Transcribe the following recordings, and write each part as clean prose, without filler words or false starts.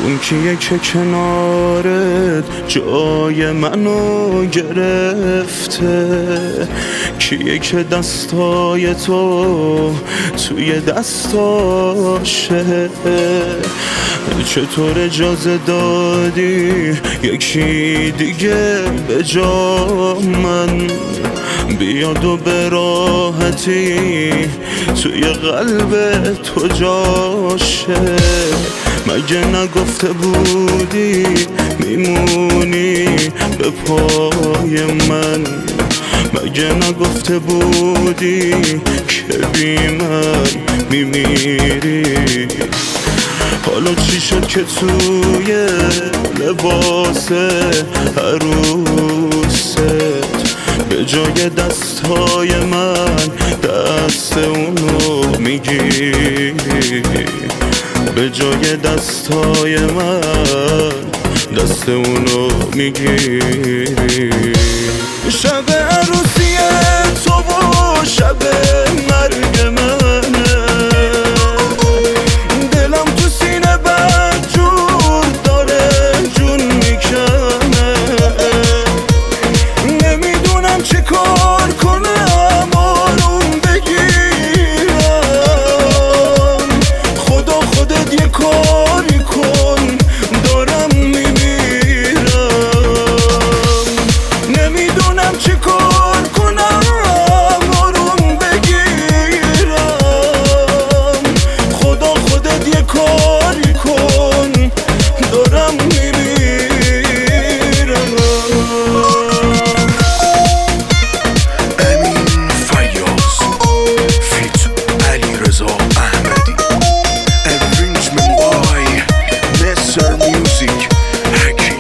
اون کیه که کنارت جای منو گرفته؟ کیه که دستای تو توی دستاشه؟ چطور اجازه دادی یکی دیگه به جا من بیاد و به راحتی توی قلب تو جاشه؟ مگه نگفته بودی میمونی به پای من؟ مگه نگفته بودی که بی من میمیری؟ حالا چی شد که توی لباس عروست به جای دستای من دست اونو میگیری؟ به جای دستای من دست اونو میگیری؟ شب عروسی تو و شب مرگ منه، دلم تو سینه بد جور داره جون میکنه. نمیدونم چه کار کنم آروم بگیرم. خدا خودت یه کاری کن دارم میمیرم. نمیدونم چه کار کنم آروم بگیرم. خدا خودت یه کاری کن دارم میمیرم. امین فیاض فیت علیرضا احمدی Arrangement by Nestor Music حکیم.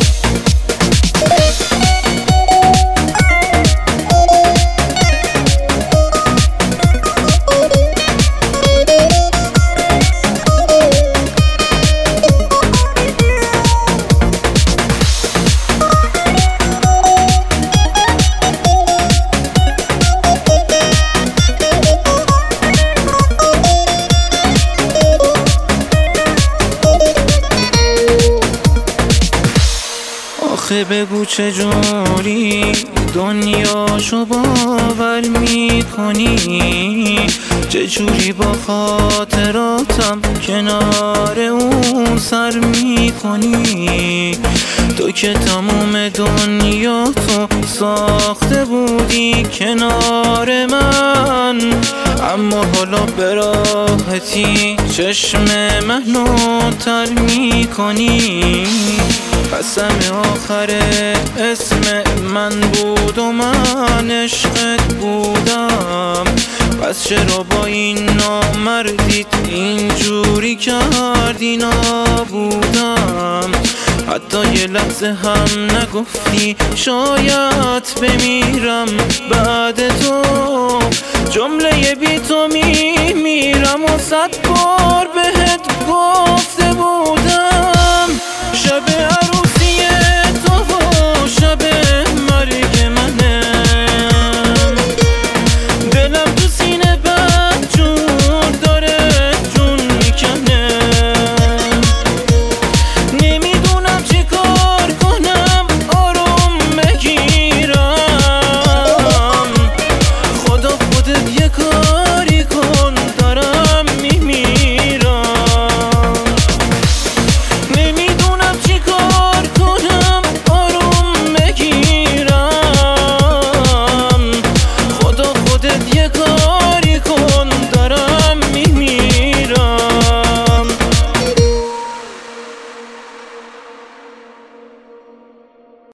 آخه بگو چجوری دنیاشو باور میکنی؟ چجوری با خاطراتم کنار اون سر میکنی؟ تو که تموم دنیا تو ساخته بودی کنار من، اما حالا به راحتی چشم منو تر میکنی. قسم آخر اسم من بود و من عشقت بودم، پس چرا با این نامردیت اینجوری کردی نابودم؟ حتی یه لحظه هم نگفتی شاید بمیرم بعد تو. جمله بی تو میمیرم و 100 بار بهت گفتم